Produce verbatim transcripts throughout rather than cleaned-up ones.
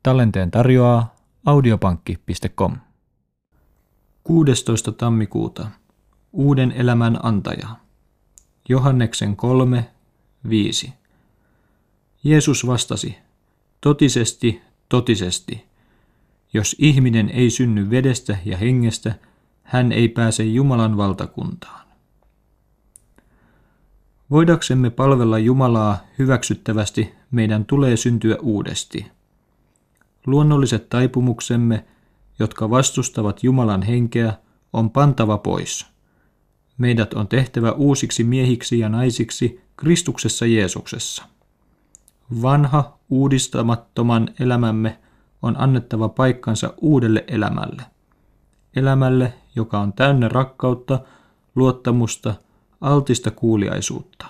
Tallenteen tarjoaa audiopankki piste com. kuudestoista tammikuuta. Uuden elämän antaja. Johanneksen kolme, viisi. Jeesus vastasi, totisesti, totisesti, jos ihminen ei synny vedestä ja hengestä, hän ei pääse Jumalan valtakuntaan. Voidaksemme palvella Jumalaa hyväksyttävästi, meidän tulee syntyä uudesti. Luonnolliset taipumuksemme, jotka vastustavat Jumalan henkeä, on pantava pois. Meidät on tehtävä uusiksi miehiksi ja naisiksi Kristuksessa Jeesuksessa. Vanha, uudistamattoman elämämme on annettava paikkansa uudelle elämälle. Elämälle, joka on täynnä rakkautta, luottamusta, altista kuuliaisuutta.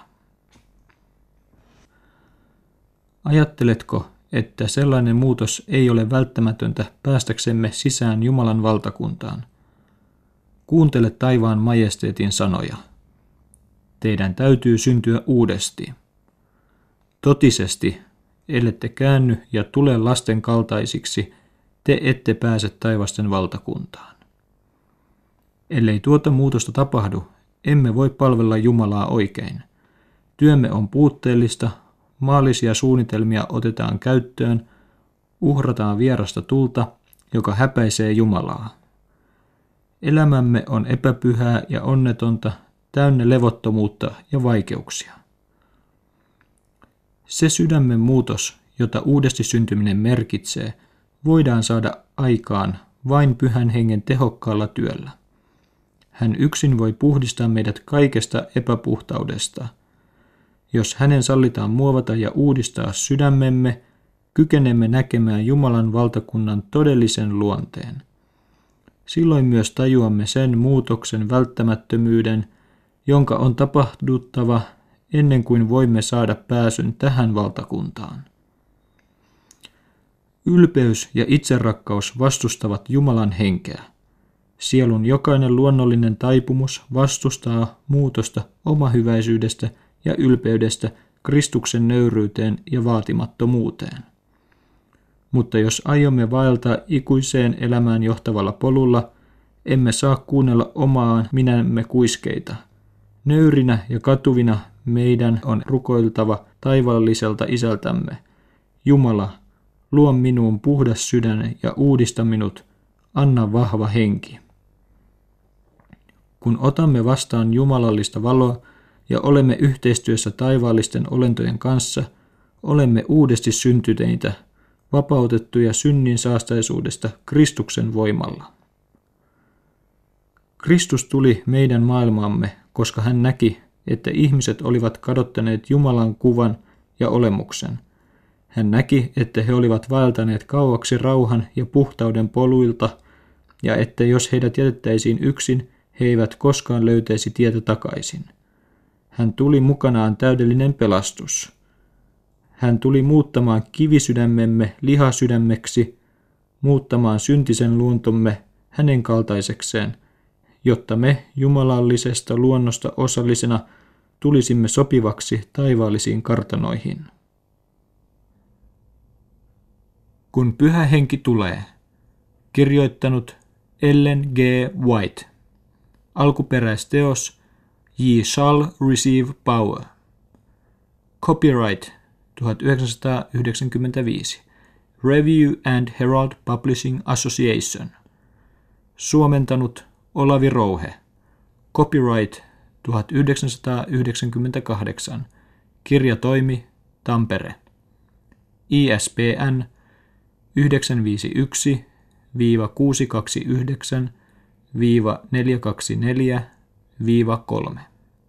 Ajatteletko, että sellainen muutos ei ole välttämätöntä päästäksemme sisään Jumalan valtakuntaan? Kuuntele taivaan majesteetin sanoja. Teidän täytyy syntyä uudesti. Totisesti, ellette käänny ja tule lasten kaltaisiksi, te ette pääse taivasten valtakuntaan. Ellei tuota muutosta tapahdu, emme voi palvella Jumalaa oikein. Työmme on puutteellista, maallisia suunnitelmia otetaan käyttöön, uhrataan vierasta tulta, joka häpäisee Jumalaa. Elämämme on epäpyhää ja onnetonta, täynnä levottomuutta ja vaikeuksia. Se sydämen muutos, jota uudesti syntyminen merkitsee, voidaan saada aikaan vain Pyhän Hengen tehokkaalla työllä. Hän yksin voi puhdistaa meidät kaikesta epäpuhtaudesta. Jos hänen sallitaan muovata ja uudistaa sydämemme, kykenemme näkemään Jumalan valtakunnan todellisen luonteen. Silloin myös tajuamme sen muutoksen välttämättömyyden, jonka on tapahduttava ennen kuin voimme saada pääsyn tähän valtakuntaan. Ylpeys ja itserakkaus vastustavat Jumalan henkeä. Sielun jokainen luonnollinen taipumus vastustaa muutosta omahyväisyydestä ja ylpeydestä Kristuksen nöyryyteen ja vaatimattomuuteen. Mutta jos aiomme vaeltaa ikuiseen elämään johtavalla polulla, emme saa kuunnella omaan minämme kuiskeita. Nöyrinä ja katuvina meidän on rukoiltava taivaalliselta Isältämme. Jumala, luo minuun puhdas sydän ja uudista minut, anna vahva henki. Kun otamme vastaan jumalallista valoa ja olemme yhteistyössä taivaallisten olentojen kanssa, olemme uudesti syntyneitä, vapautettuja synnin saastaisuudesta Kristuksen voimalla. Kristus tuli meidän maailmaamme, koska hän näki, että ihmiset olivat kadottaneet Jumalan kuvan ja olemuksen. Hän näki, että he olivat vaeltaneet kauaksi rauhan ja puhtauden poluilta, ja että jos heidät jätettäisiin yksin, he eivät koskaan löytäisi tietä takaisin. Hän tuli mukanaan täydellinen pelastus. Hän tuli muuttamaan kivisydämemme lihasydämeksi, muuttamaan syntisen luontomme hänen kaltaisekseen, jotta me jumalallisesta luonnosta osallisena tulisimme sopivaksi taivaallisiin kartanoihin. Kun Pyhä Henki tulee. Kirjoittanut Ellen G. White. Alkuperäisteos Ye shall receive power. Copyright tuhatyhdeksänsataayhdeksänkymmentäviisi. Review and Herald Publishing Association. Suomentanut Olavi Rouhe. Copyright tuhatyhdeksänsataayhdeksänkymmentäkahdeksan. Kirjatoimi Tampere. I S B N yhdeksän viisi yksi kuusi kaksi yhdeksän neljä kaksi neljä kolme.